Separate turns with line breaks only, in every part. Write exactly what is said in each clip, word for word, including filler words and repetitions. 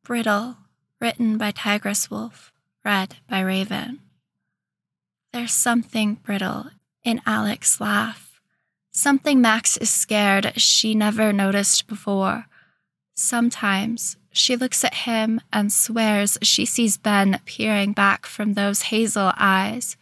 Brittle, written by Tigress Wolf, read by Raven. There's something brittle in Alec's laugh. Something Max is scared she never noticed before. Sometimes she looks at him and swears she sees Ben peering back from those hazel eyes.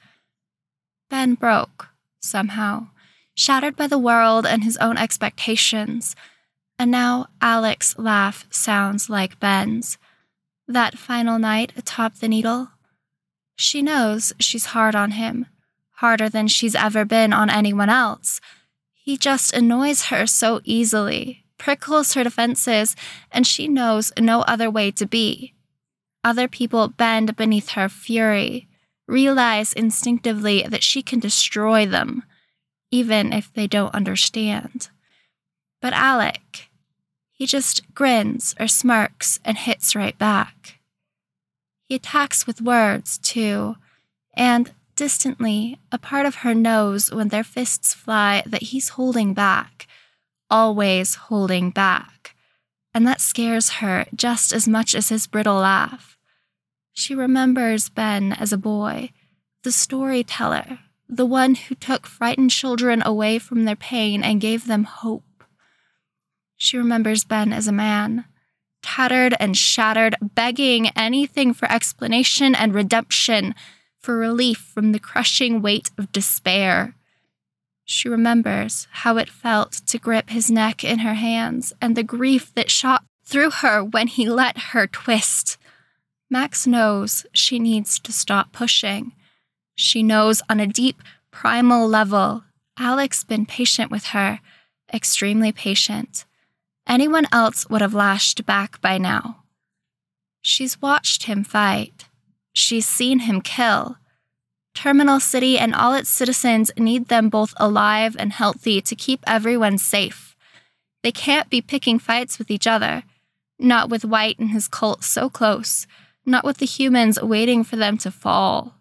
Ben broke, somehow, shattered by the world and his own expectations. And now Alec's laugh sounds like Ben's. That final night atop the Needle. She knows she's hard on him, harder than she's ever been on anyone else. He just annoys her so easily, prickles her defenses, and she knows no other way to be. Other people bend beneath her fury, realize instinctively that she can destroy them, even if they don't understand. But Alec, he just grins or smirks and hits right back. He attacks with words, too, and, distantly, a part of her knows when their fists fly that he's holding back, always holding back, and that scares her just as much as his brittle laugh. She remembers Ben as a boy, the storyteller, the one who took frightened children away from their pain and gave them hope. She remembers Ben as a man, tattered and shattered, begging anything for explanation and redemption, for relief from the crushing weight of despair. She remembers how it felt to grip his neck in her hands and the grief that shot through her when he let her twist. Max knows she needs to stop pushing. She knows on a deep, primal level, Alec's been patient with her, extremely patient. Anyone else would have lashed back by now. She's watched him fight. She's seen him kill. Terminal City and all its citizens need them both alive and healthy to keep everyone safe. They can't be picking fights with each other. Not with White and his cult so close. Not with the humans waiting for them to fall.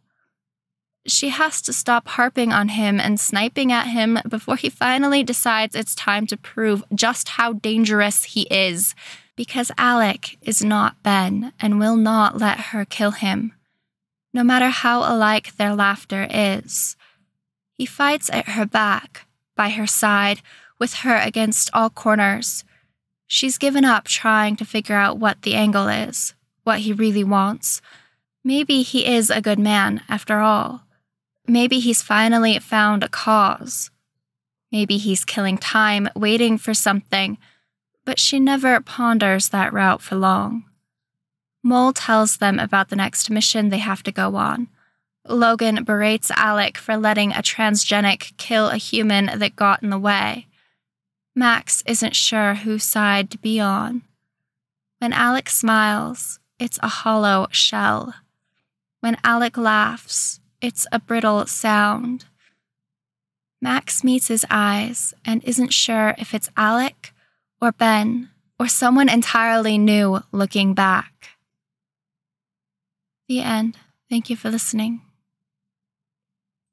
She has to stop harping on him and sniping at him before he finally decides it's time to prove just how dangerous he is, because Alec is not Ben and will not let her kill him, no matter how alike their laughter is. He fights at her back, by her side, with her against all corners. She's given up trying to figure out what the angle is, what he really wants. Maybe he is a good man, after all. Maybe he's finally found a cause. Maybe he's killing time, waiting for something, but she never ponders that route for long. Mole tells them about the next mission they have to go on. Logan berates Alec for letting a transgenic kill a human that got in the way. Max isn't sure whose side to be on. When Alec smiles, it's a hollow shell. When Alec laughs, it's a brittle sound. Max meets his eyes and isn't sure if it's Alec or Ben or someone entirely new looking back. The end. Thank you for listening.